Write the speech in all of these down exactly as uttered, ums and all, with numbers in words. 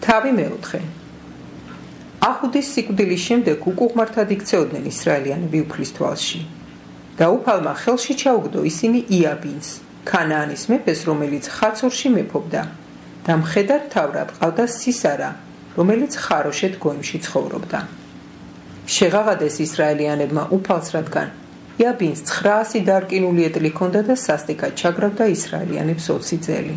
თავი მეოთხე. აჰუდის სიკვდილის შემდეგ უკუღმართად იქცეოდნენ ისრაელიანები უფლის თვალში და უფალმა ხელში ჩაუგდო ისინი იაბინს, ქანაანის მეფეს, რომელიც ხაცორში მეფობდა და მხედარ მთავრად ყავდა სისარა, რომელიც ხაროშეთ გოიმში ცხოვრობდა. შეღაღადეს ისრაელიანებმა უფალს, რადგან იაბინს ცხრაასი დარკინული ეტლი ჰქონდა და სასტიკად ჩაგრავდა ისრაელიანებს ოცი წელი.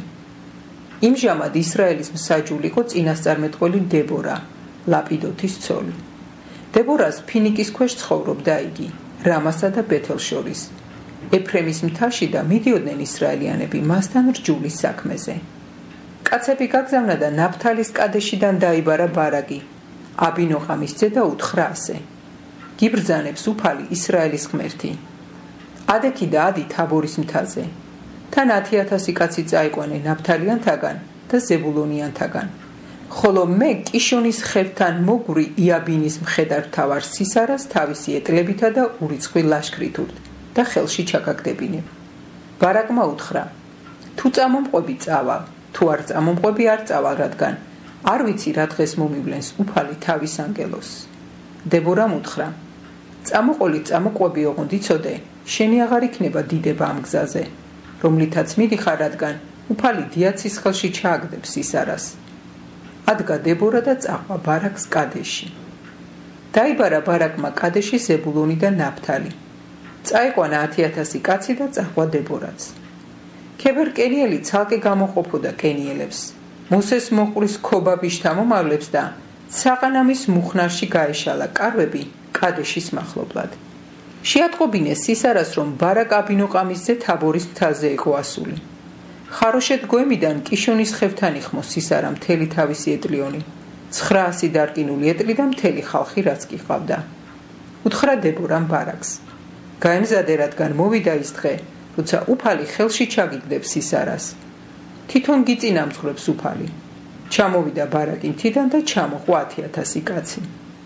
იმჟამად ისრაელის მსაჯული იყო წინასწარმეტყველი დებორა, ლაპიდოთის ცოლი. დებორას ფინიკის ქვეშ ცხოვრობდა იგი, რამასა და ბეთელს შორის. ეფრემის მთაში და მიდიოდნენ ისრაელიანები მასთან რჯულის საქმეზე. კაცები გაგზავნა და ნაფთალის კადეშიდან დაიბარა ბარაკი, აბინოყამის ძე და უთხრა ასე: გიბრძანებს უფალი ისრაელის ღმერთი. ადექი და ადი თაბორის მთაზე. თან ათი ათასი კაცი წაიყვანე ნაფთალიანთაგან და ზებულონიანთაგან. ხოლო მე კიშონის ხევთან მოგური იაბინის მხედარ მთავარ სისარას თავისი ეტლებითა და ურიცხვილ ლაშქრით და ხელში ჩაგაგდებინებ. ბარაკმა უთხრა: თუ წამომყვები წავალ, თუ არ წამომყვები არ წავალ, რადგან არ ვიცი რა დღეს მომივლენს უფალი თავის ანგელოს. დებორამ უთხრა: წამოყოლით წამოყვები ოღონდ იცოდე, შენი აღარ იქნება დიდება ამ გზაზე, რომლითაც მიდიხარ, რადგან უფალი დიაცის ხელში ჩააგდებს სისარას. ადგა დებორა და წაყვა ბარაკს კადეში. დაიბარა ბარაკმა კადეში ზებულონი და ნაფთალი. წაიყვანა ათი ათასი კაცი და წაყვა დებორაც. ქებერ კენიელი ცალკე გამოყოფოდა კენიელებს, მოსეს მოყრის ქობაბის თამომავლებს და საყანამის მუხნარში გაეშალა კარვები კადეშის მახლობლად. შეატყობინეს სისარას, რომ ბარაკ აბინოყამის ძე თაბორის მთაზე იყო ასული. ხაროშეთ გოიმიდან კიშონის ხევთან იხმო სისარა მთელი თავისი ეტლიონი, ცხრაასი დარკინული ეტლი და მთელი ხალხი რაც კი ყავდა. უთხრა დებორამ ბარაკს: გაემზადე, რადგან მოვიდა ის დღე, როცა უფალი ხელში ჩაგიგდებს სისარას. თვითონ გიწინამძღვრებს უფალი. ჩამოვიდა ბარაკი მთიდან და ჩამოყვა ათი ათასი კაცი.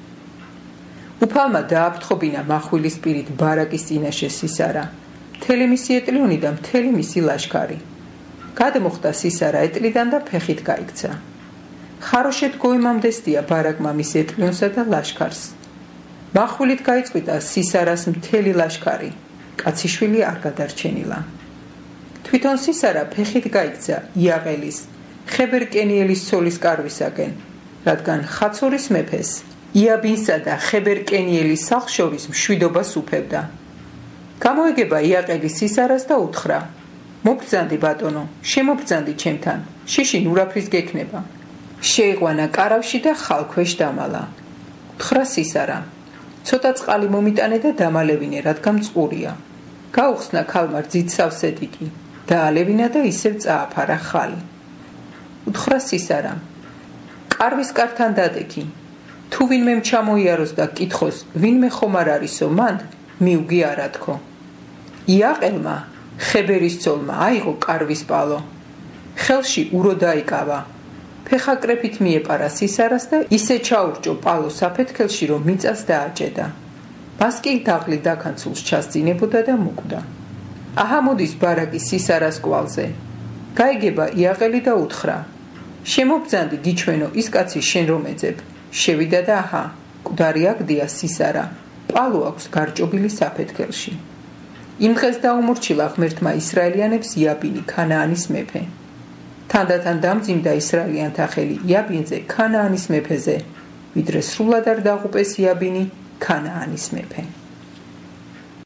უფალმა დააფრთხობინა מחვილის პირით ბარაკის წინაშე სისარა, მთელი მისი ეტლიონი და მთელი მისი ლაშქარი. გადმოხდა სისარა ეტლიდან და ფეხით გაიქცა. ხაროშეთ გოიმამდესდია ბარაკმა მის ეტლიონსა და ლაშქარს. מחვილით გაიწყვიტა სისარას მთელი ლაშქარი, კაციშვილი არ გადარჩენილა. თვითონ სისარა ფეხით გაიქცა იაყელის, ხებერ კენიელის ცოლის კარვისაკენ, რადგან ხაცორის მეფეს, იაბინსა და ხებერ კენიელის სახლს შორის მშვიდობას უფევდა. გამოეგება იაყელი სისარას და უთხრა: მობრძანდი ბატონო, შემობრძანდი ჩემთან, შიში ნურაფრის გექნება. შეიყვანა კარავში და ხალქვეშ დამალა. უთხრა სისარა: ცოტა წყალი მომიტანე და დამალევინე, რადგან წყურია. გაუხსნა ქალმა რძით სავსედიკი, დაალევინა და ისევ წააფარა ხალი. უთხრა სისარა: კარვის კართან დადექი. თუ ვინმე ჩამოიაროს და კითხოს, ვინმე ხომ არ არისო, მანდ მიუგი არა თქო. იაყელმა, ხებერის ცოლმა, აიღო კარვის პალო. ხელში ურო დაიკავა. ფეხაკრეფით მიეპარა სისარას და ისე ჩაურჭო პალო საფეთქელში, რომ მიწას დააჭედა. მას კი დაღლი დაქანცულს ჩასწინებოდა და მოკვდა. აჰა მოდის ბარაკი სისარას კვალზე. გაიგება იაყელი და უთხრა: შემობრძანდი გიჩვენო ის კაცი შენ რომ ეძებ. შევიდა და აჰა, მკვდარი აგდია სისარა, პალო აქვს გარჭობილი საფეთქელში. იმ დღეს დაუმორჩილა ღმერთმა ისრაელიანებს იაბინი, ქანაანის მეფე. თანდათან დამძიმდა ისრაელიანთა ხელი იაბინზე, ქანაანის მეფეზე, ვიდრე სრულად არ დაღუპეს იაბინი, ქანაანის მეფე.